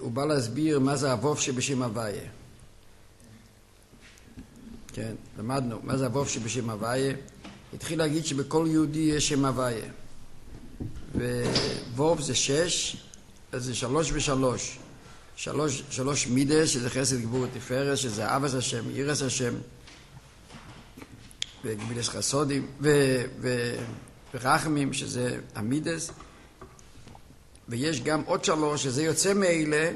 הוא בא להסביר מה זה הווב שבשם הוויה. כן, למדנו מה זה הווב שבשם הוויה. התחיל להגיד שבכל יהודי יש שם הוויה. וווב זה 6, אז זה 3 ו3. 3 מידס, שזה חסד גבור ותפארת, שזה אהבת השם, יראת השם, וגמילס חסודים, ורחמים, שזה המידס. ויש גם עוד 3, שזה יוצא מאלה,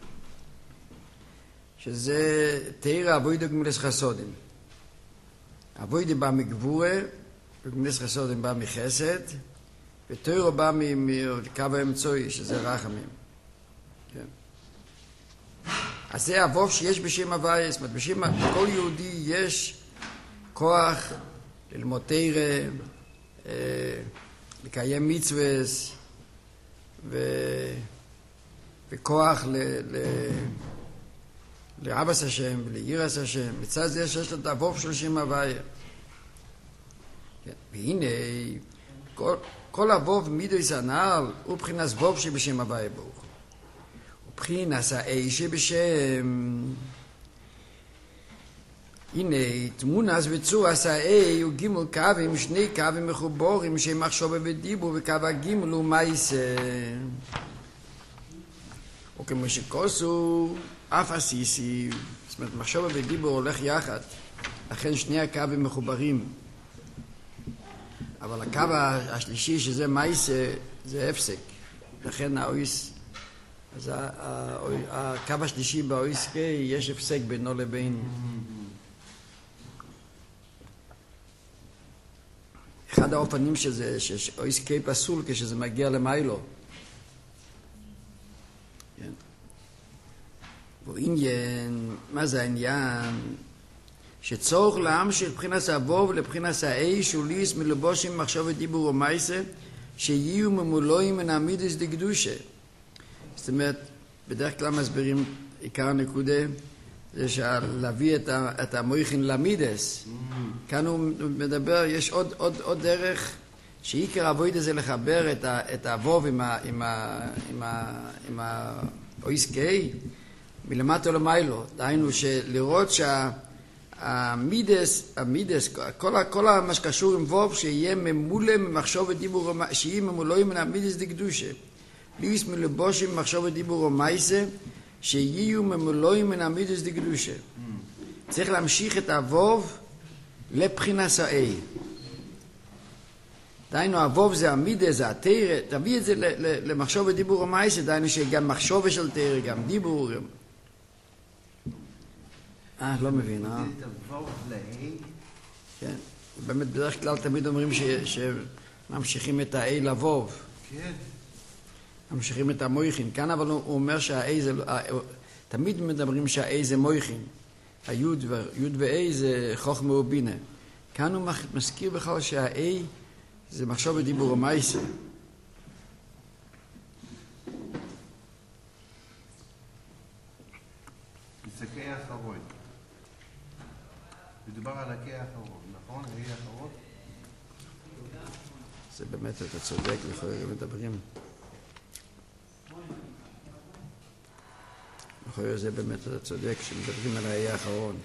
שזה תירא אבוידו גמילס חסודים. אבוידו בא מגבורה, וגמילס חסודים בא מחסד, ותירא בא מקו האמצעי, שזה רחמים. כן. אז זה הווב שיש בשם הוויה. זאת אומרת, בשם כל יהודי יש כוח ללמוד תורה, לקיים מצוות, וכוח לאהבת השם וליראת השם. מצד זה שיש לו את הווב של שם הוויה. כן. והנה, כל הווב מידויס הנ"ל הוא בחינת ווב שבשם הוויה ברוך. ובחינת האי שבשם. הנה, תמונס וצורס האי הוא גימול קווים, 2 קווים מחוברים שהם מחשבה ודיבור, וקו הגימול הוא מייסה. וכמו שכוסו אף עסיסי, זאת אומרת, מחשבה ודיבור הולך יחד, לכן 2 הקווים מחוברים. אבל הקו השלישי שזה מייסה זה הפסק, לכן האויס, אז הקו השלישי באויס קי יש הפסק בינו לבין. אחד האופנים שזה, שאויס קי פסול כשזה מגיע למיילו. כן. ועניין, מה זה העניין? שצורך להמשיך מבחינת הווב לבחינת האש וליס מלבושים מחשב ודיבור ומייסה שיהיו ממולואים מן המידס דקדושה. זאת אומרת, בדרך כלל מסבירים עיקר הנקודה זה להביא את המויכין למידס. כאן הוא מדבר, יש עוד דרך שעיקר הווידה זה לחבר את הווב עם האויס קי מלמטה למיילו. דהיינו שלראות המידס, כל מה שקשור עם ווב, שיהיה ממולא ממחשב ודיבור, שיהיה ממולא מן המידס דקדושה. ליס מלבושים ממחשב ודיבור ומייסה, שיהיו ממולא מן המידס דקדושה. צריך להמשיך את הווב לבחינת האי. דהיינו, הווב זה המידס, זה התורה, תביא את זה למחשב ודיבור ומייסה, דהיינו שגם מחשב של תורה, גם דיבור. לא מבין, זה תבוא להי? כן. באמת, בדרך כלל תמיד אומרים שממשיכים את האי לבוב. כן. ממשיכים את המויכין. כאן אבל הוא אומר שהאי זה, תמיד מדברים שהאי זה מויכין. היוד ואי זה חוכמה ובינה. כאן הוא מזכיר בכלל שהאי זה מחשב ודיבור ומייסה. זה קי האחרון. מדובר על הקי האחרון, נכון? הקי האחרון? זה באמת, אתה צודק, לכן מדברים. לכן זה באמת, אתה צודק, שמדברים על האי האחרון.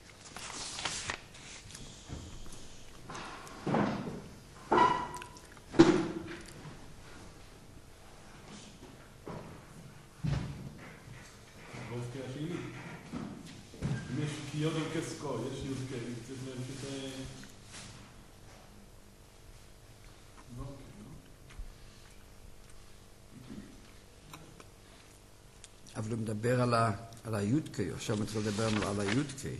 אבל הוא מדבר על היודקי, עכשיו מתחיל לדבר על היודקי.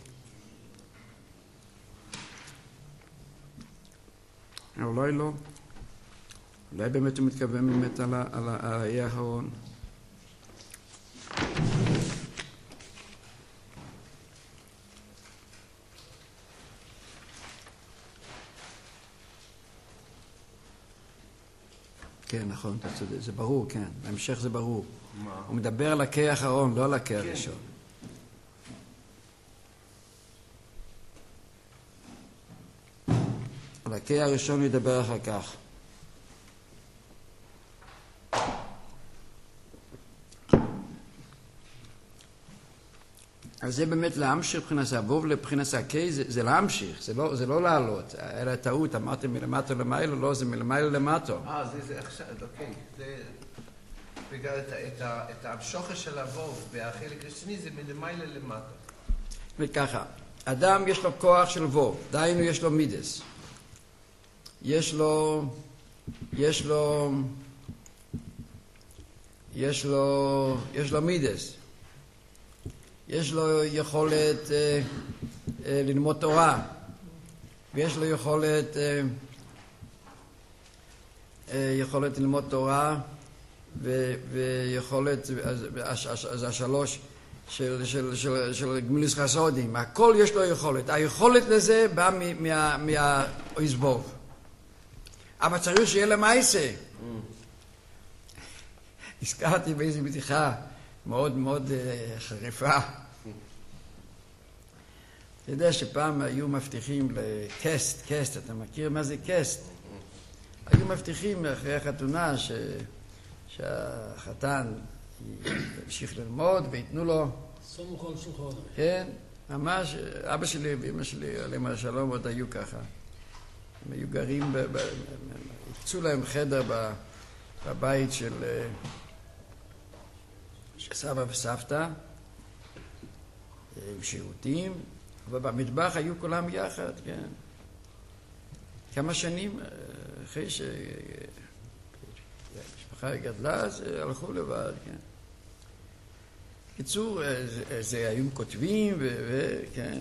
אולי לא. אולי באמת הוא מתכוון באמת על האי האחרון. כן, נכון, אתה צודק, זה ברור, כן. בהמשך זה ברור. מה? הוא מדבר על הקי האחרון, לא על הקי הראשון. על הקי הראשון הוא ידבר אחר כך. אז זה באמת להמשיך מבחינת הווב לבחינת הקי, זה להמשיך, זה לא לעלות. אלא טעות, אמרתם מלמטה למעלה, לא, זה מלמעלה למטה. זה עכשיו, אוקיי. זה בגלל את המשוכר של הווב והחלק השני זה מלמעלה למטה. וככה, אדם יש לו כוח של ווב, דהיינו יש לו מידס. יש לו מידס. יש לו יכולת ללמוד תורה, ויש לו יכולת ללמוד תורה, ויכולת, אז השלוש של גמילוס חסודים, הכל יש לו יכולת. היכולת לזה באה מהאיזבוב. אבל צריך שיהיה למעשה. הזכרתי באיזו בדיחה מאוד מאוד חריפה. אתה יודע שפעם היו מבטיחים לקסט, אתה מכיר מה זה קסט? היו מבטיחים אחרי החתונה שהחתן ימשיך ללמוד ויתנו לו... סמוך על שולחן. כן, ממש, אבא שלי ואמא שלי, עליהם השלום, עוד היו ככה. הם היו גרים, הקצו להם חדר בבית של סבא וסבתא, עם שירותים, ובמטבח היו כולם יחד, כן. כמה שנים אחרי שהמשפחה גדלה, אז הלכו לבד, כן. קיצור, זה היו כותבים, וכן,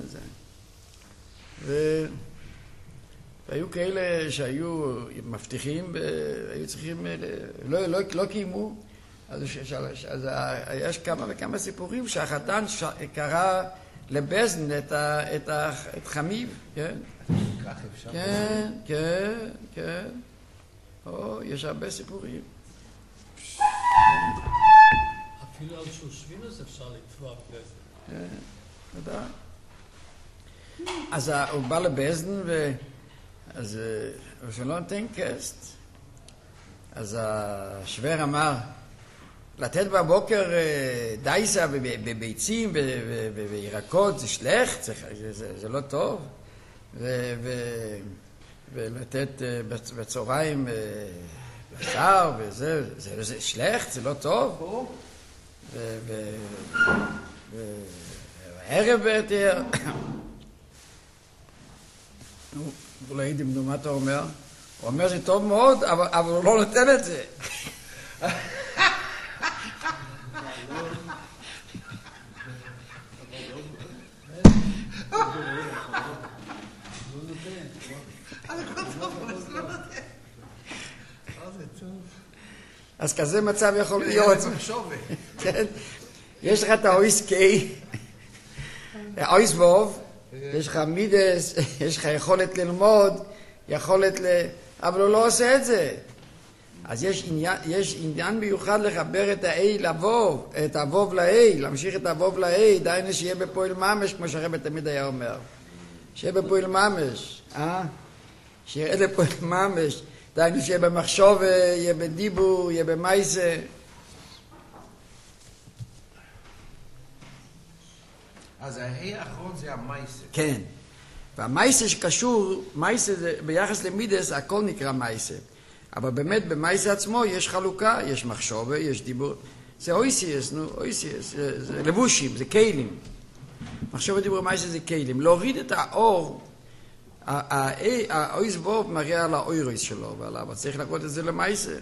זה. והיו כאלה שהיו מבטיחים, והיו צריכים, לא קיימו. אז יש כמה וכמה סיפורים שהחתן קרא לבזן את חמיו, כן? כך אפשר. כן. יש הרבה סיפורים. אפילו על שושבינוס אפשר לתבוע בזן. כן, תודה. אז הוא בא לבזן, אז שלא נותן קסט. אז השוור אמר, לתת בבוקר דייסה וביצים וירקות זה שלך, זה לא טוב. ולתת בצהריים בשר וזה, זה שלך, זה לא טוב. וערב יותר. אולי ידעו מה אתה אומר? הוא אומר זה טוב מאוד, אבל הוא לא נותן את זה. אז כזה מצב יכול להיות. כן. יש לך את האויס קיי, האויס ווב, יש לך מידס, יש לך יכולת ללמוד, אבל הוא לא עושה את זה. אז יש עניין מיוחד לחבר את האי לבוב, את הבוב לאי, להמשיך את הבוב לאי, דיינו שיהיה בפועל ממש, כמו שהרבא תמיד היה אומר. שיהיה בפועל ממש, שיהיה בפועל ממש, דיינו שיהיה במחשוב, יהיה בדיבור, יהיה במייסה. אז ההי האחרון זה המייסה. כן. והמייסה שקשור, מייסה זה, ביחס למידס, הכל נקרא מייסה. אבל באמת במייסה עצמו יש חלוקה, יש מחשוב, יש דיבור. זה אויסיאס, זה לבושים, זה קיילים. מחשוב ודיבור מייסה זה קיילים. להוריד את האור, האויס בוב מראה על האוירויס שלו, אבל צריך לקרוא את זה למייסה.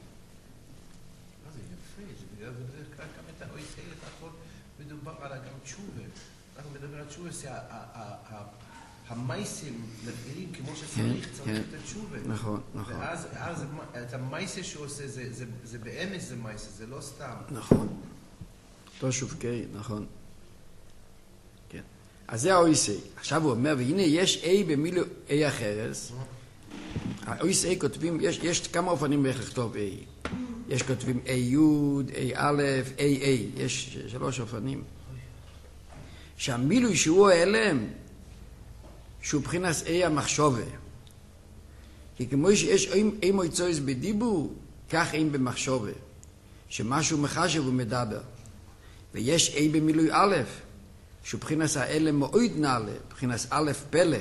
המייסים נראים כמו שצריך, צריך את התשובה. נכון. ואז את המייסה שהוא עושה, זה באמת זה מייסה, זה לא סתם. נכון. אותו שופקי, נכון. כן. אז זה האויסי. עכשיו הוא אומר, והנה יש A במילו A אחרס. האויסי כותבים, יש כמה אופנים איך לכתוב A. יש כותבים A י', A א', A A. יש 3 אופנים. שהמילוי שהוא האלם, שהוא בחינס אי המחשובה. כי כמו שיש אי מויצויס בדיבור, כך אין במחשובה. שמשהו מחשב ומדבר. ויש אי במילוי א', שהוא בחינס האלה מאוד נעלה, בחינס א' פלא.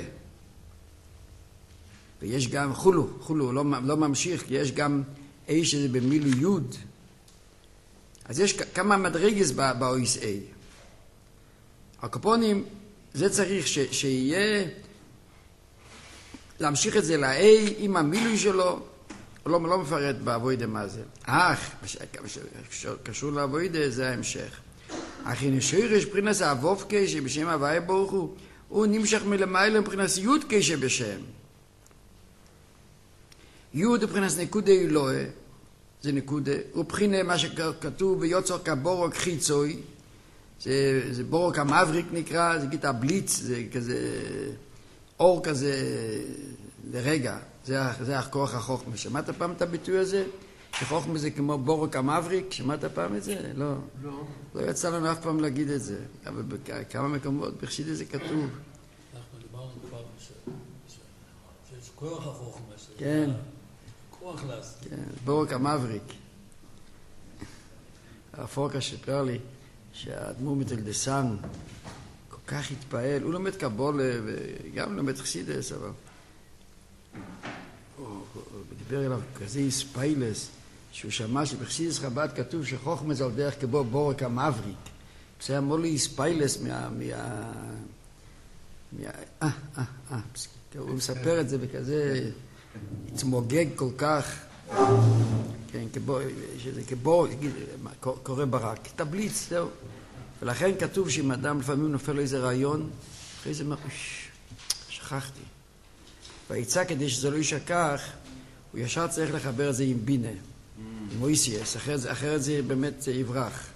ויש גם חולו, לא ממשיך, כי יש גם אי שזה במילו יוד. אז יש כמה מדרגס ב-OSA. הקופונים, זה צריך שיהיה, להמשיך את זה ל-A עם המילוי שלו, הוא לא מפרט בעבודה מה זה. קשור לעבודה, זה ההמשך. אך הנה שורש מבחינת האבובקה שבשם הוויה ברוך הוא נמשך מלמעלה מבחינת יודקה שבשם. יוד מבחינת נקודה אלוהה, זה נקודה, ובחינת מה שכתוב ביוצר כבורוק חיצוי, זה בורוק המבריק נקרא, זה גיטה בליץ, זה כזה אור כזה לרגע, זה הכוח החוכמה. שמעת פעם את הביטוי הזה? שחוכמה זה כמו בורוק המבריק? שמעת פעם את זה? לא. לא יצא לנו אף פעם להגיד את זה, אבל בכמה מקומות בחסידות זה כתוב. אנחנו דיברנו כבר שזה כוח החוכמה. כן. כוח לעשות. כן, בורוק המבריק. הפורקה שפר לי שהאדמו"ר מתלדסן כל כך התפעל, הוא לומד קבולה וגם לומד חסידות, אבל הוא דיבר אליו כזה איספיילס, שהוא שמע שבחסידות חב"ד כתוב שחוכמה זה על דרך כמו בורק המבריק. זה אמור לי איספיילס הוא מספר את זה בכזה התמוגג כל כך, כן, שזה כבור, קורא ברק, תבליץ, זהו. ולכן כתוב שאם אדם לפעמים נופל לו איזה רעיון, אחרי זה אומר, שכחתי. והעצה כדי שזה לא ישכח, הוא ישר צריך לחבר את זה עם בינה, עם אויסייס, אחרת זה באמת יברח.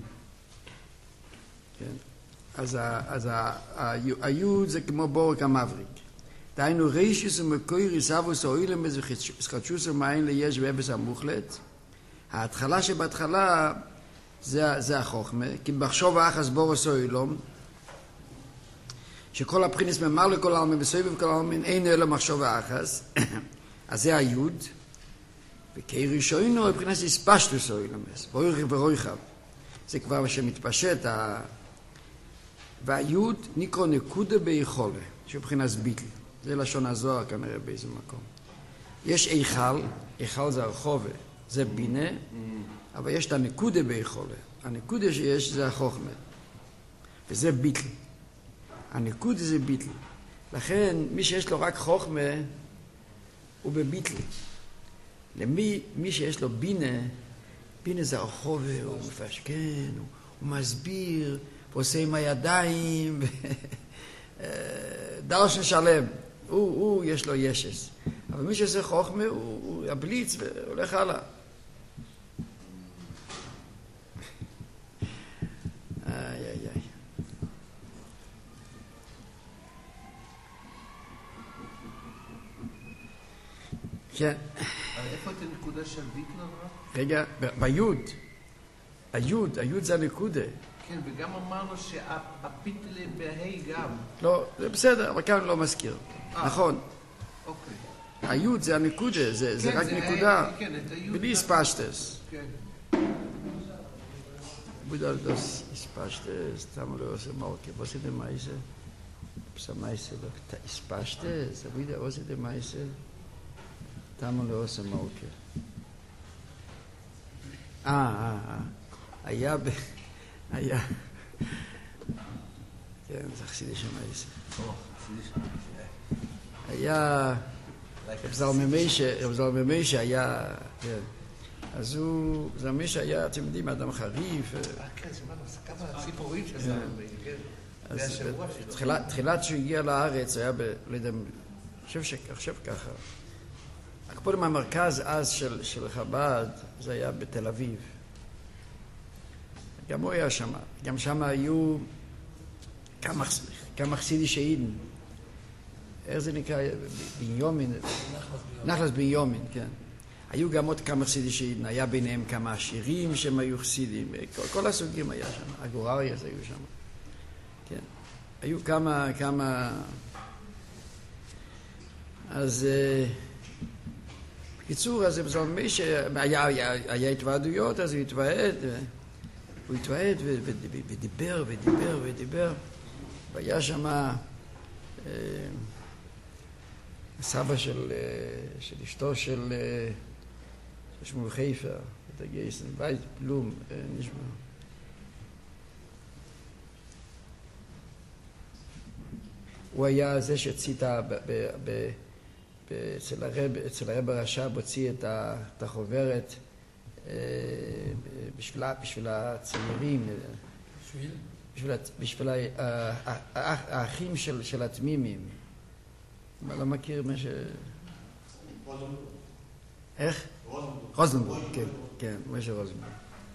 כן. אז היוד זה כמו בורק המבריק. דהיינו רישיס ומקויריס אבוס אוילם וחדשוס ומעין ליש ואבס המוחלט. ההתחלה שבהתחלה זה החוכמה, כי בחשוב האחס בורס אוילום, שכל הבחינס ממר לכל העלמין וסויב וכל העלמין אין אלו מחשוב האחס, אז זה היוד, וכי ראשונו הבחינס הספשטוס אוילמס, בוירך ורויחב. זה כבר מה שמתפשט, והיוד נקרא נקודה ביכולה, שבחינס ביטל. זה לשון הזוהר כנראה באיזה מקום. יש איכל זה הרחובה, זה בינה, אבל יש את הנקודה ביכולה. הנקודה שיש זה החוכמה, וזה ביטל. הנקודה זה ביטל. לכן מי שיש לו רק חוכמה הוא בביטל. מי שיש לו בינה זה הרחובה, הוא מפשכן, הוא מסביר, ועושה עם הידיים, דרשן שלם. הוא יש לו ישס. אבל מי שעושה חוכמה הוא הבליץ והולך הלאה. איי. כן. איפה את הנקודה של ביטלר? רגע, ביוד. היוד זה הנקודה. כן, וגם אמרנו שהפיטלה בהי גם. לא, זה בסדר, אבל כאן לא מזכיר. נכון. אוקיי. היוד זה הנקודה, זה רק נקודה. כן, את היוד. בלי ספשטס. כן. בגלל das ספשטס, תמו לא עושה מורקה. ועושה דה מייסה? פסה מייסה לא. ספשטס, אבל עושה דה מייסה? תמו לא עושה מורקה. היה כן, זה חסידי שמייסה. היה רב זלמן מיישה היה, כן. אז הוא, זלמן מיישה היה, אתם יודעים, אדם חריף. כן, שמענו, כמה סיפורים של זלמן מיישה, כן. אז תחילת שהוא הגיע לארץ, היה לא יודע, חושב ככה. הקפודים המרכז אז של חב"ד, זה היה בתל אביב. גם הוא היה שם. גם שם היו כמה חסידי שהידים. איך זה נקרא? בניומין. נחלס בניומין, כן. היו גם עוד כמה חסידי שהידים. היה ביניהם כמה עשירים שהם היו חסידים. כל הסוגים היה שם. הגורריאס היו שם. כן. היו כמה... אז... בקיצור, אז בזמן מי שהיה התוועדויות, אז הוא התוועד. הוא התוועד ודיבר ודיבר ודיבר. והיה שם הסבא של אשתו של שמואל חיפר, את הגייסן, בית פלום, נשמע. הוא היה זה שהציע אצל הרב הרש"ב, הוציא את החוברת בשביל הצעירים, בשביל האחים של התמימים. לא מכיר מה ש... איך? רוזנבורג, כן, משה רוזנבורג.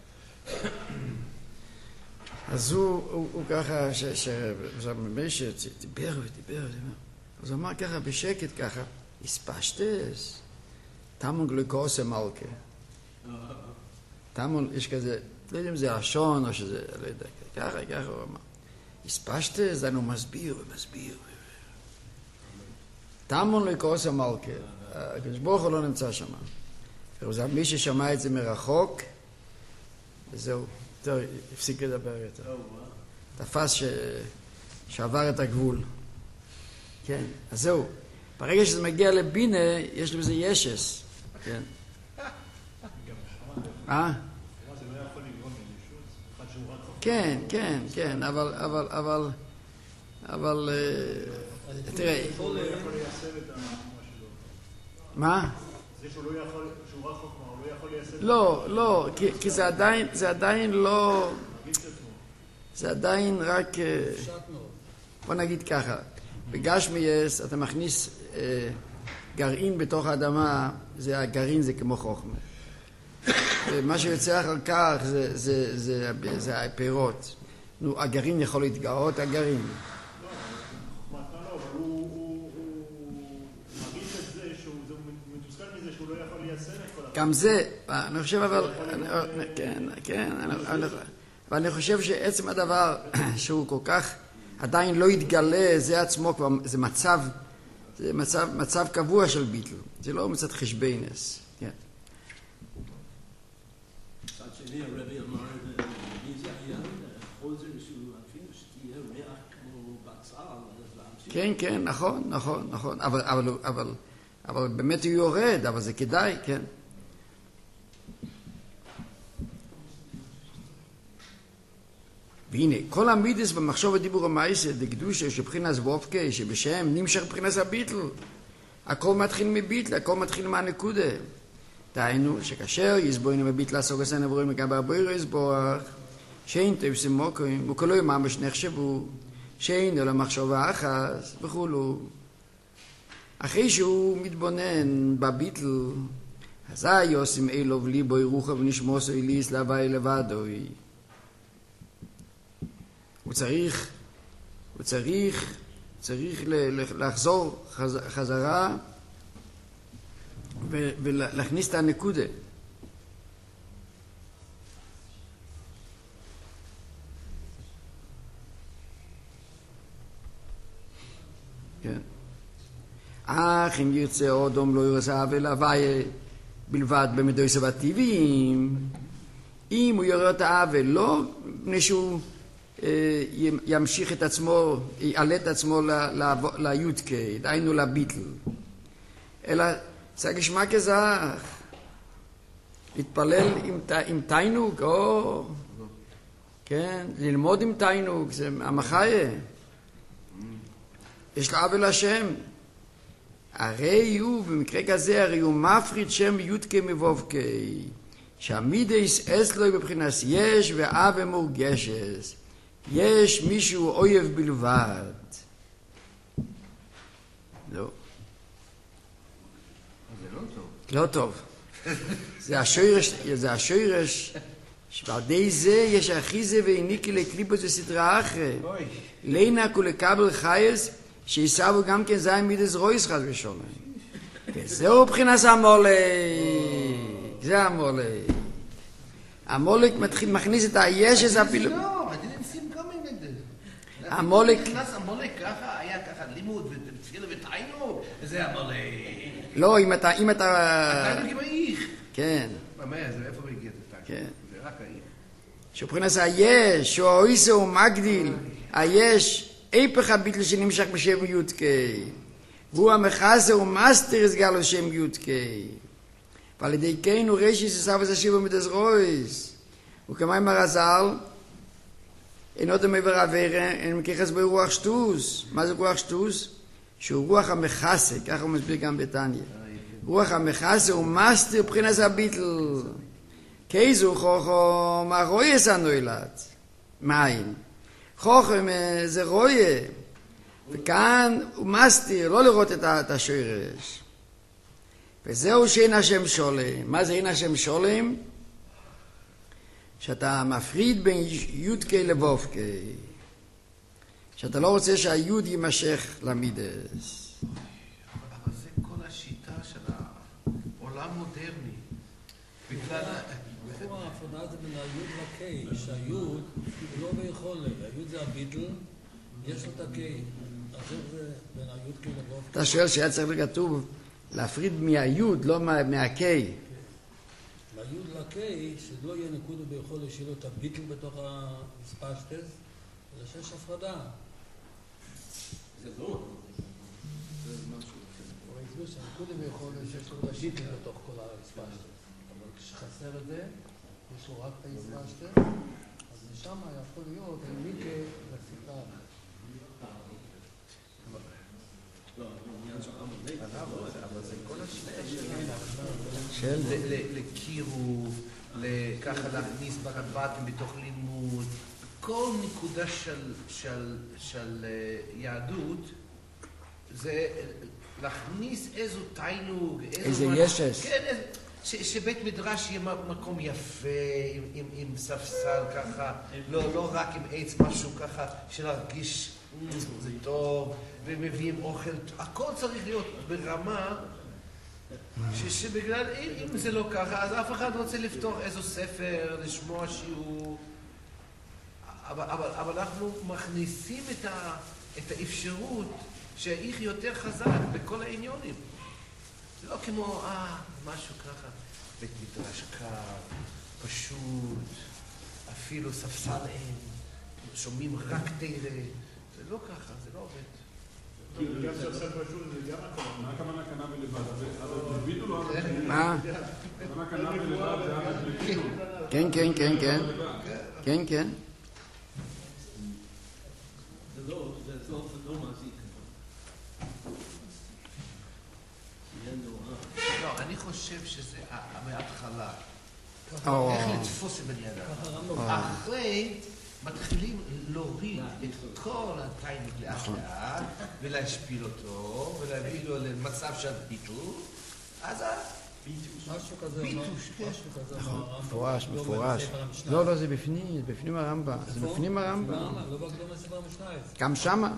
אז הוא ככה, משה דיבר ודיבר, אז הוא אמר ככה בשקט ככה, הספשטס, תמון גלוקוסה מלכה. תמון, יש כזה, לא יודע אם זה השון או שזה, לא יודע, ככה הוא אמר. הספשטס, אני מסביר ומסביר. תמון גלוקוסה מלכה. הקדוש ברוך הוא לא נמצא שם. מי ששמע את זה מרחוק, וזהו, טוב, הפסיק לדבר יותר. תפס שעבר את הגבול. כן, אז זהו. ברגע שזה מגיע לבינה, יש לזה ישס. כן. כן, כן, כן, אבל, תראה. מה? זה שהוא לא יכול, שהוא רחוק מה, הוא לא יכול ליישם... לא, כי זה עדיין לא... זה עדיין רק... בוא נגיד ככה, בגשמיאס אתה מכניס גרעין בתוך האדמה, הגרעין זה כמו חוכמה. ומה שיוצא אחר כך זה הפירות. נו, הגרעין יכול להתגאות, הגרעין. גם זה, אני חושב אבל, כן, אבל אני חושב שעצם הדבר שהוא כל כך עדיין לא יתגלה, זה עצמו כבר, זה מצב קבוע של ביטל, זה לא מצד חשבינס, כן. מצד שני הרבי אמר, מי זה היה חוזר שהוא אפילו שתהיה ריח כמו בצל, כן, נכון, אבל באמת הוא יורד, אבל זה כדאי, כן. והנה, כל המידס במחשוב הדיבור המייסד, דקדושה שבחינס וופקה, שבשם נמשך בחינס הביטל. הכל מתחיל מביטל, הכל מתחיל מהנקודה. דהיינו, שכאשר יסבוינו בביטל לעסוק עשן עבורים לגבי הבוירו יסבורך, שאין תפסים מוקרים, וכולו ממש נחשבו, שאין אלא מחשבה אחת, וכולו. אחרי שהוא מתבונן בביטל, אזי יוסים אלוב ליבוי רוחה ונשמוסו אליס להווי לבדוי. הוא צריך לחזור חזרה ולהכניס את הנקודה. כן. אך אם ירצה אודום לא ירצה ולהווי בלבד במדויס הטבעיים, אם הוא יראה את העוול לא מפני שהוא ימשיך את עצמו, יעלה את עצמו ליודקי, דהיינו לביטל, אלא זה גשמה כזך, להתפלל עם תיינוג, או כן, ללמוד עם תיינוג, זה המחיה, יש לה עוול השם. הרי הוא במקרה כזה, הרי הוא מפריד שם יודקי מבובקי, שהמידס אסלוי בבחינת יש ועוול מורגשס, יש מישהו אויב בלבד. לא. זה לא טוב. לא טוב. זה השורש, שבעדי זה יש אחיזה והעניקי לקליפות וסתרה אחרי. לינק ולקבל חייס, שיסבו גם כן זין מידס רויס חס ושולם. וזהו בחינת המולק. זה המולק. המולק מכניס את הישס אפילו. המולק... המולק ככה, היה ככה לימוד ותפילה ותעיינו, וזה המולק. לא, אם אתה... תעיינו כבאיך. כן. מה, זה איפה הגיע את התעיינו? כן. זה רק האיך. שבחינס היש, שהוא האויסה ומגדיל, היש, איפך הביטל שנמשך בשם יודקי, והוא המחסה ומסתיר הסגל לשם יודקי. ועל ידי כן הוא רשיס יסף השיבו מדזרויס. וכמיים הרזל, אינו דמי ברעברה, אין מכיחס בו רוח שטוס. מה זה רוח שטוס? שהוא רוח המחסה, ככה הוא מסביר גם בתניא. רוח המחסה הוא מסתיר בחינס הביטל. כיזו חוכו מה רואה סנוילת. מים. חוכו זה רואה. וכאן הוא מסתיר, לא לראות את השורש. וזהו שאין השם שולם. מה זה אין השם שולם? שאתה מפריד בין יודקי לבובקי. שאתה לא רוצה שהיוד יימשך למידס. אבל זה כל השיטה של העולם מודרני. בגלל... ההפרדה זה בין היוד לקיי, שהיוד הוא לא ביכולת, היוד זה הביטל, יש לו את הקיי. אז זה בין היוד קיי לבובקי. אתה שואל שהיה צריך לכתוב להפריד מהיוד, לא מהקיי. מהיוד לקיי, שלא יהיה נקודה ביכולת שיהיה לו את הביטל בתוך הספשטס, זה שיש הפרדה. זה לא. זה משהו. הוא הסביר שהנקודה ביכולת שיש לו את הביטל בתוך כל הספשטס. אבל כשחסר את זה, יש לו רק את הספשטס, אז משם יכול להיות מיקה לשיחה. אבל זה כל השיטה לקירוב, ככה להכניס ברבטים בתוך לימוד, כל נקודה של יהדות זה להכניס איזו תיינוג, איזה ישס. כן, שבית מדרש יהיה מקום יפה, עם ספסל ככה, לא רק עם עץ משהו ככה, שלהרגיש זה טוב, ומביאים אוכל, הכל צריך להיות ברמה, שבגלל, אם זה לא ככה, אז אף אחד רוצה לפתוח איזו ספר, לשמוע שיעור, אבל אנחנו מכניסים את האפשרות שהאיך יותר חזק בכל העניונים. זה לא כמו, משהו ככה, בית מדרש קר, פשוט, אפילו ספסל אין, שומעים רק תראה, זה לא ככה, זה לא עובד. גם שעושה פשוט, זה גם הכוונה. מה הכוונה קנה בלבד? אבל תבידו לו על זה. מה? הכוונה קנה בלבד, זה היה בלבידו. כן, כן, כן, כן. כן, כן. זה לא מזיק. לא, אני חושב שזה מההתחלה. איך לתפוס את בני אדם. אחרי מתחילים להוריד את כל התיינוק לאט לאט ולהשפיל אותו ולהביא לו למצב של ביטול, אז משהו כזה, משהו כזה. מפורש, מפורש. לא, זה בפנים, זה בפנים הרמב"ם. זה בפנים הרמב"ם. לא בהקדומה ספר המשנה. גם שמה.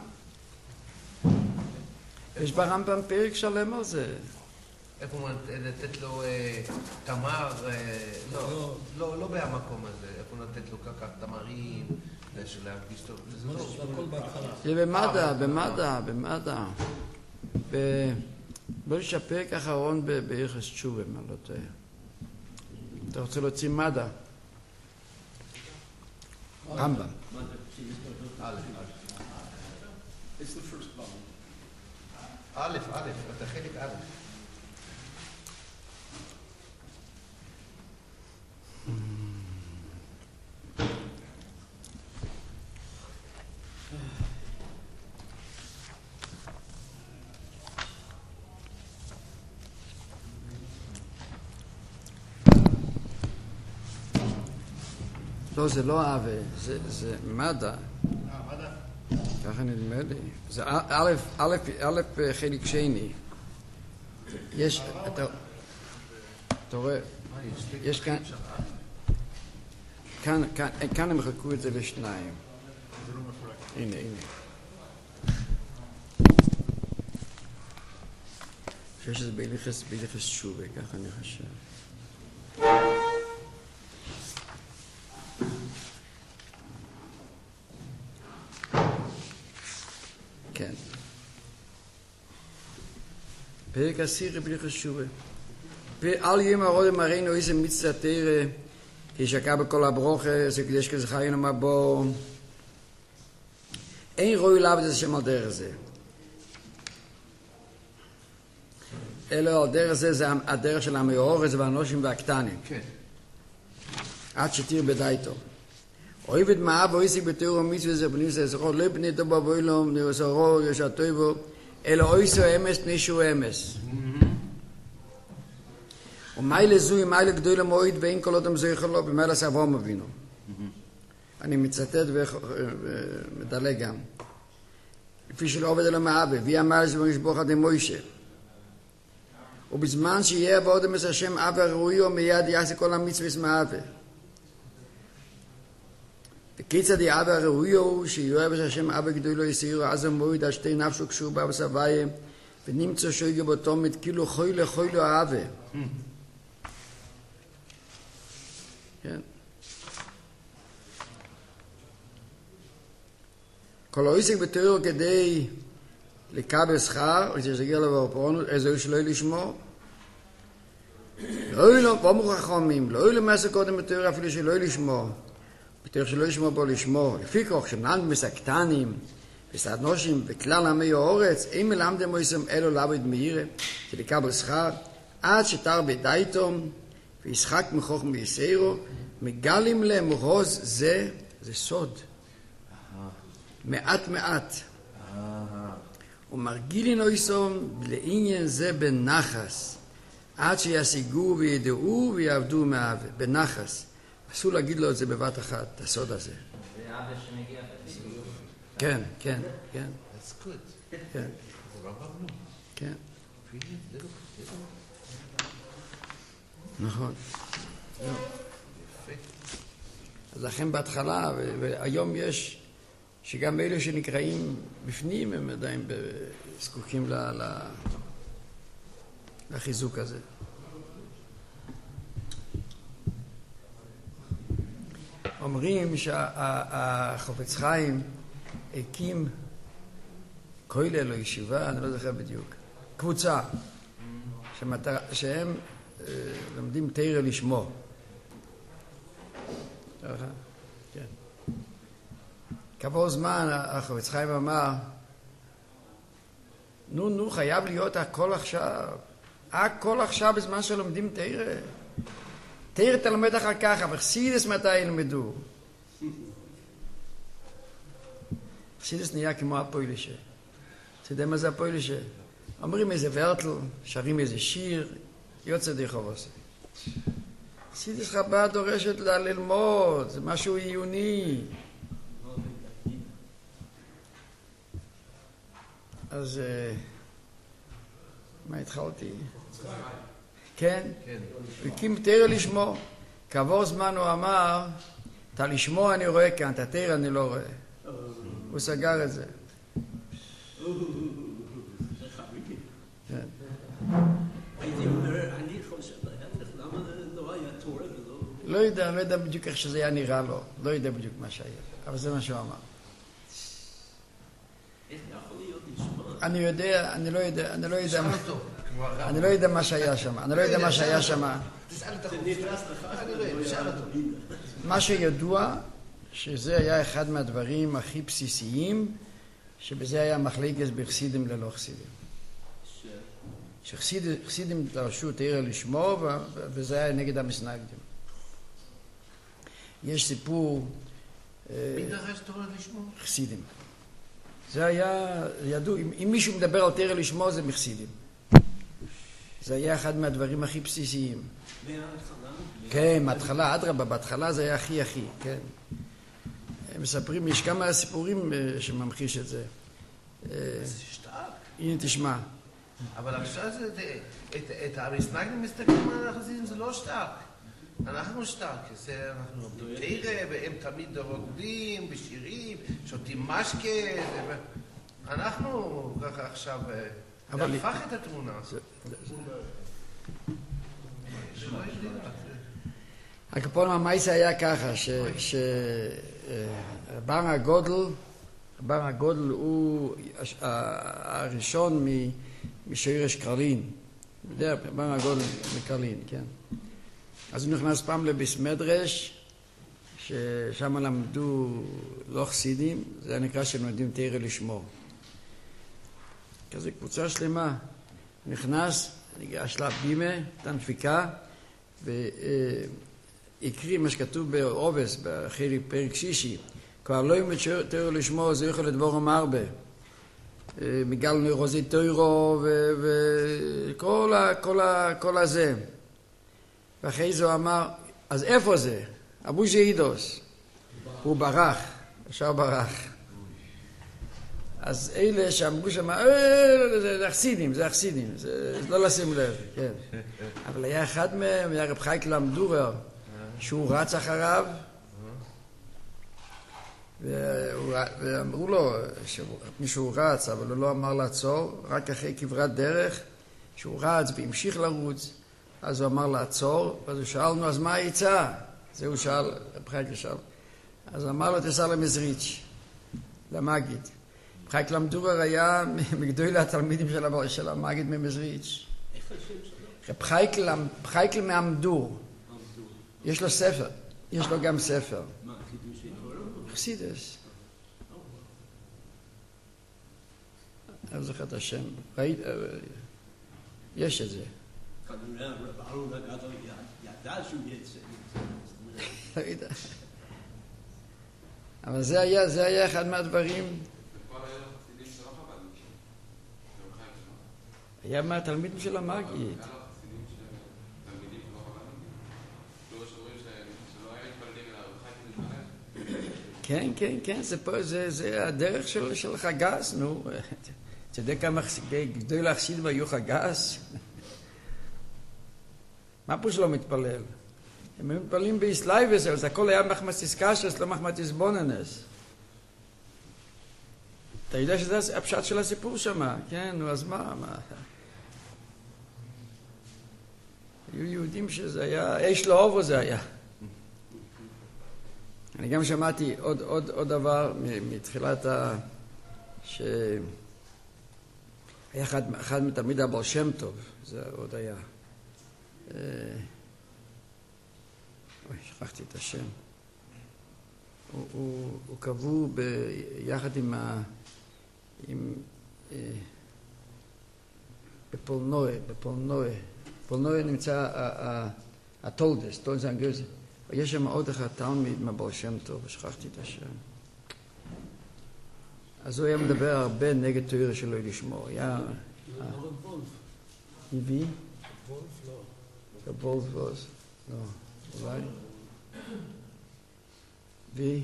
יש ברמב"ם פרק שלם על זה. איפה לתת לו תמר, לא במקום הזה, איפה לתת לו ככה תמרים, להרגיש טוב. זה הכל בהתחלה. זה במדע. בוא נשפק אחרון ביחס תשובה, מה לא טועה. אתה רוצה להוציא מדע? רמב"ם. א', אתה חלק א'. לא, זה לא אהבה, זה מדע. ככה נדמה לי. זה א' חלק שני. יש, אתה רואה, יש כאן הם חלקו את זה לשניים. הנה. אני חושב שזה בהלכות תשובה, ככה אני חושב. כן. פרק עשירי בהלכות תשובה. על ים הרוד מראינו איזה מצוות תורה כי שקע בכל הברוכה, זה קדש כזה חיינו מבוא. אין רואי לעבוד את השם על דרך זה. אלא על דרך זה הדרך של המאורץ והאנושים והקטנים. כן. עד שתיר בדייתו. אוהבת מאב ואויסיק בתיאור המצווה זה פנים זה זכור לא פני טוב בבוילום נרסורו ישעתו אלא אויסו אמס פני שהוא אמס. ומיילה זוי מיילה גדול המועד ואין כל אותם זוי חלו במיילה סבום אבינו. אני מצטט ומדלג גם. לפי שלא עובד אלו מאבה וי אמר זה במשבוך עד מוישה. ובזמן שיהיה עבוד אמס השם אבה ראויו מיד יעשה כל המצווה מאבה. וכיצד יאבה ראויו שיואב את השם אבא גדולו יסירו אז המועד על שתי נפשו קשור בה בסבייה ונמצא שויגה בתומת כאילו חוילו אהבה. כן. כל העוסק בתיאור כדי לקבל שכר או שתגיע לו בפרונות איזו שלא לשמור לא יהיו פה מוכחומים לא יהיו למעשה קודם בתיאור אפילו שלא לשמור בתוך שלא ישמור בו לשמור, לפי כך שנלמד מסקטנים וסדנושים וכלל עמי האורץ, אין מלמדם מויסם אלו לעבוד מהירה, שלקבל שכר, עד שתר בדייתום וישחק מחוך מיסרו, מגלים להם רוז זה סוד. מעט. ומרגילין אויסום לעניין זה בנחס, עד שישיגו וידעו ויעבדו מהווה, בנחס. אסור להגיד לו את זה בבת אחת, את הסוד הזה. זה אבא שמגיע לסיום. כן. That's good. כן. זה רבנו. כן. Really? נכון. אז לכן בהתחלה, והיום יש, שגם אלה שנקראים בפנים, הם עדיין זקוקים לחיזוק הזה. אומרים שהחופץ חיים הקים כולל או ישיבה, אני לא זוכר בדיוק, קבוצה שהם לומדים תורה לשמו. כן. כעבור זמן החופץ חיים אמר נו חייב להיות הכל עכשיו בזמן שלומדים תורה. תורה תלמד אחר כך, אבל חסידס מתי ילמדו? חסידס נהיה כמו הפוילשה. אתה יודע מה זה הפוילשה? אומרים איזה ורטל, שרים איזה שיר, יוצא די חובוסי. חסידס חב"ד דורשת ללמוד, זה משהו עיוני. אז מה התחלתי? כן? הוא הקים תורה לשמו. כעבור זמן הוא אמר, אתה לשמו אני רואה כאן, אתה תורה אני לא רואה. הוא סגר את זה. הייתי אומר, אני חושב, למה לא היה תורה ולא... לא יודע בדיוק איך שזה היה נראה לו. לא יודע בדיוק מה שהיה. אבל זה מה שהוא אמר. איך יכול להיות לשמוע? אני לא יודע מה שהיה שם. תשאל את החופש. מה שידוע, שזה היה אחד מהדברים הכי בסיסיים, שבזה היה מחלקת בחסידים ללא חסידים. שחסידים דרשו תורה לשמו, וזה היה נגד המסנגדים. יש סיפור... מי דרש תורה לשמו? חסידים. זה היה ידוע, אם מישהו מדבר על תורה לשמו זה מחסידים. זה היה אחד מהדברים הכי בסיסיים. מההתחלה? כן, מההתחלה, אדרבה, בהתחלה זה היה הכי, כן. הם מספרים, יש כמה סיפורים שממחיש את זה. זה שטק. הנה תשמע. אבל עכשיו את המסנגדים מסתכלים על החסידים, זה לא שטק. אנחנו שטק, אנחנו עובדים תורה, והם תמיד רוקדים בשירים, שותים משקה, אנחנו ככה עכשיו, זה הפך את התמונה. הקפון המייס היה ככה, שבר הגודל הוא הראשון משורש קרלין. בר הגודל מקרלין, כן. אז הוא נכנס פעם לביס מדרש, ששם למדו לא חסידים, זה נקרא שהם לומדים תורה לשמור. כזה קבוצה שלמה, נכנס, ניגש לבימה, נתן דפיקה, והקריא מה שכתוב באובס, באחרי פרק שישי, כבר לא יום תורה לשמור, זה יכול לדבורם הרבה. מגל נוירוזי תוירו וכל הזה. ואחרי זה הוא אמר, אז איפה זה? אבו שאידוס. הוא ברח, ישר ברח. אז אלה שאמרו שם, זה החסידים, זה החסידים, זה לא לשים לב, כן. אבל היה אחד מהם, היה רב חייקל המדורר, שהוא רץ אחריו, ואמרו לו מישהו רץ, אבל הוא לא אמר לעצור, רק אחרי כברת דרך, שהוא רץ והמשיך לרוץ, אז הוא אמר לעצור, ואז הוא שאלנו, אז מה העצה? זה הוא שאל, רב חייקל שאל. אז אמר לו, תסע למזריץ', למגיד. רב חייקל המדורר היה מגדולי התלמידים של המגיד ממזריץ'. רב חייקל מהמדור. יש לו ספר, יש לו גם ספר. חסידס. אני זוכר את השם. יש את זה. לא יודע. אבל זה היה אחד מהדברים. היה מהתלמידים של המגיד. כן, כן, כן, זה הדרך של חגס, נו. אתה יודע כמה גדול להחסידים היו חגס? מה פה שלא מתפלל? הם מתפללים בישלי וזה, אז הכל היה מחמסיס קשס, לא מחמסיס בוננס. אתה יודע שזה הפשט של הסיפור שם, כן, נו, אז מה? היו יהודים שזה היה, יש לו אובו זה היה. אני גם שמעתי עוד דבר מתחילת שהיה אחד מתלמיד הבעל שם טוב, זה עוד היה. שכחתי את השם. הוא קבעו יחד בפולנואה נמצא הטולדס, טולדס האנגלזי. יש שם עוד אחד תלמיד מהבעל שם טוב, שכחתי את השם. אז הוא היה מדבר הרבה נגד תורה שלו לשמור. היה... וולף. הביא? וולף לא. וולף ווס? לא. אולי? וי?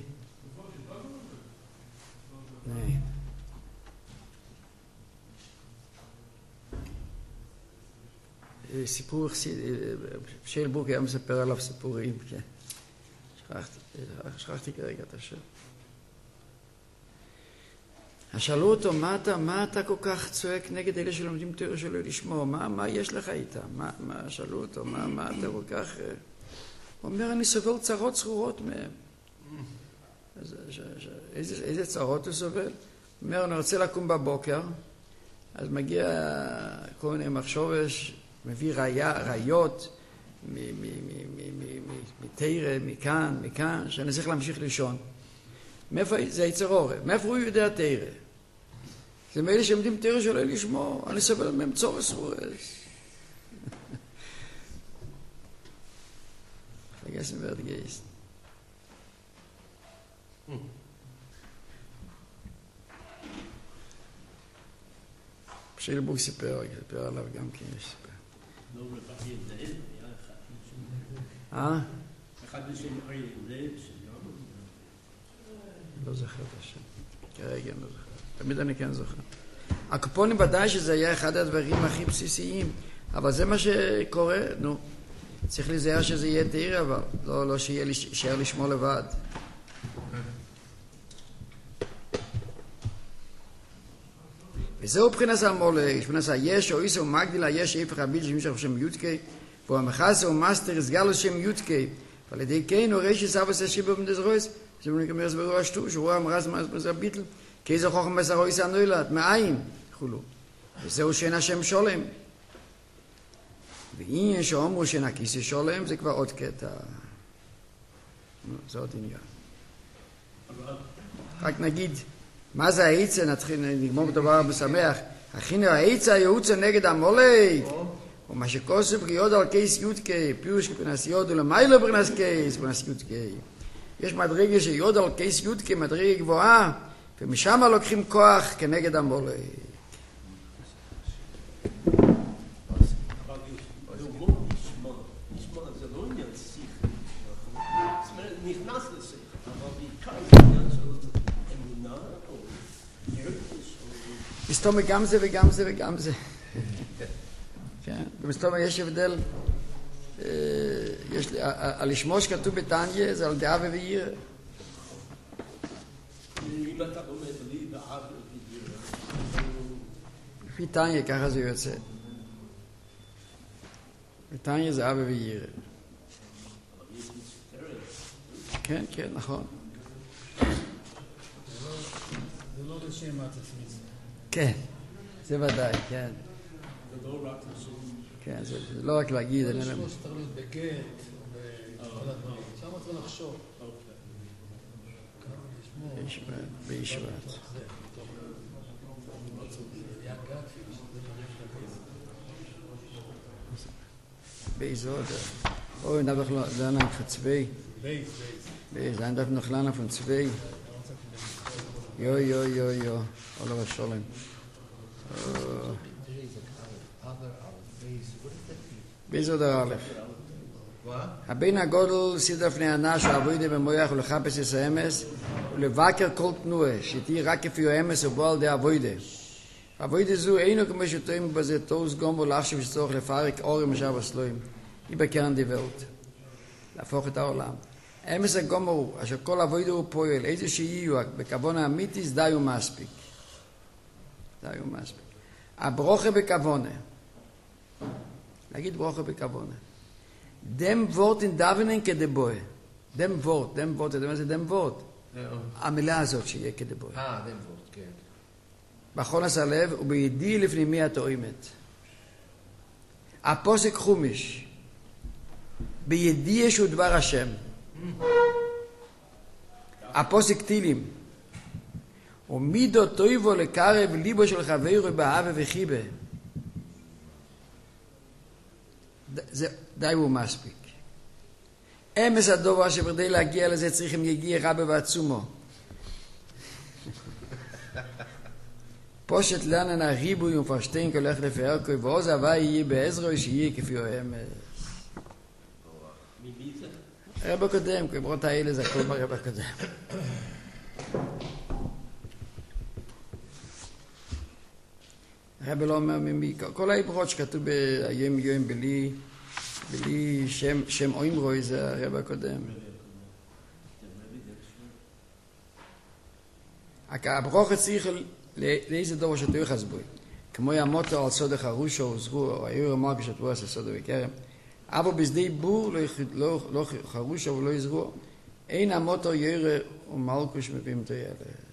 נאי. סיפור שיילבורג היה מספר עליו סיפורים, כן. שכחתי כרגע את השם. שאלו אותו, מה אתה כל כך צועק נגד אלה שלומדים תורה שלא לשמור? מה יש לך איתם? שאלו אותו, מה אתה כל כך... הוא אומר, אני סובל צרות צרורות מהם. איזה צרות הוא סובל? הוא אומר, אני רוצה לקום בבוקר, אז מגיע כל מיני מחשובש, מביא ראיות מתירה, מכאן, שאני צריך להמשיך לישון. מאיפה זה יצר אורב? מאיפה הוא יודע תירה? זה מאלה שעומדים תירה שלא לשמור, אני סובל מהם צורס רועס. vergessen wird gehst. שיילבורג סיפר עליו גם כן יש סיפר. לא רפאי ידעל, היה אחד. אחד בשם אריה ידעל, לא זוכר את השם. כרגע לא זוכר. תמיד אני כן זוכר. הקופונים ודאי שזה היה אחד הדברים הכי בסיסיים, אבל זה מה שקורה, נו. צריך להיזהר שזה יהיה תאיר, אבל לא שיהיה לשמור לבד. וזהו בחינת המולך, בחינת היש או איסו מגדיל היש איפך הביל שמשך בשם יודקי, והוא המחס הוא מאסטר הסגל לשם יודקי, ועל ידי כן הוא רשי סבס השיבר במדזרויס, זה נקמר הסברו השטוש, הוא המרז מזה ביטל, כי איזה חוכם מסרויס הנוילת, מאין, חולו. וזהו שאין השם שולם. ואם שאומרו שנקיס שולם, זה כבר עוד קטע. זה עוד עניין. רק נגיד, מה זה העיצה? נגמור בדבר משמח. הכינו העיצה היעוצה נגד המולק. ומה שכוסף יוד על קייס יודקי, פירוש כפרנס יוד ולמיילו פרנס קייס, פרנס יודקי. יש מדרגה שיוד על קייס יודקי, מדרגה גבוהה, ומשם לוקחים כוח כנגד המולק. נכנס לשכל, אבל בעיקר העניין של אמונה או ירדוס או... מסתובב גם זה וגם זה וגם זה. כן, במסתובב יש הבדל, על לשמו שכתוב בתניא זה על דאבה ויראה. אם אתה אומר לי דאבה ויראה... לפי תניא ככה זה יוצא. בתניא זה אבה ויראה. כן, כן, נכון. זה לא לשם עצמי. כן, זה ודאי, כן. זה לא רק לשם... כן, זה לא רק להגיד. זה לשמו שצריך להיות בגט, וכל הדברים. שם צריך לחשוב. בישבת. ביזוד. אוי, נדבר dann einfach zwei. Dann darf noch lernen von zwei. Jo. Oliver Scholem. ביזוד הרלף. הבן הגודל סיד לפני אנש ועבודה במויח ולחפש את האמס ולבקר כל תנועה שתהיה רק כפי האמס ובו על די עבודה. עבודה זו אינו כמו שתואים בזה תוס גומbo לחשב שצורך לפרק אורים משאב הסלואים. היא בקרן די ולט. להפוך את העולם. אמס הגומbo הוא אשר כל עבודה הוא פועל איזה שיהיו בכוון האמיתיס די ומספיק. הברוכה בכוונה. להגיד ברוכה בכוונה. dem Wort in Davenen כדבוי. dem Wort, אתה יודע מה זה dem Wort? המילה הזאת שיהיה כדבוי. dem Wort, כן. בחונס הלב ובידיע לפני מי התואמת. הפוסק חומיש. בידיע שהוא דבר השם. הפוסק טילים. ומידו טויבו לקרב ליבו של חברו באהבה וחיבה. זה די הוא מספיק. אמס הדובר שבדי להגיע לזה צריכים יגיע רבה ועצומו. פושט לרנן הריבוי ומפרשטיין כולך לפערכוי ועוז הווי יהיה בעזרו שיהיה כפי הוא אמס. רבה קודם, כברות האלה זה הכל ברבה קודם. רבה לא אומר ממי, כל העברות שכתוב ביום יום בלי שם אוימרוי זה הרב הקודם. הברוך צריך לאיזה דור שתו יחסבוי. כמו ימותו על סוד החרושו וזרו, או היו אמר כשתו עשה סודו וקרם. אבל בשדי בור לא חרושו ולא יזרו. אין המותו ירא ומלכוש מפים תויאלה.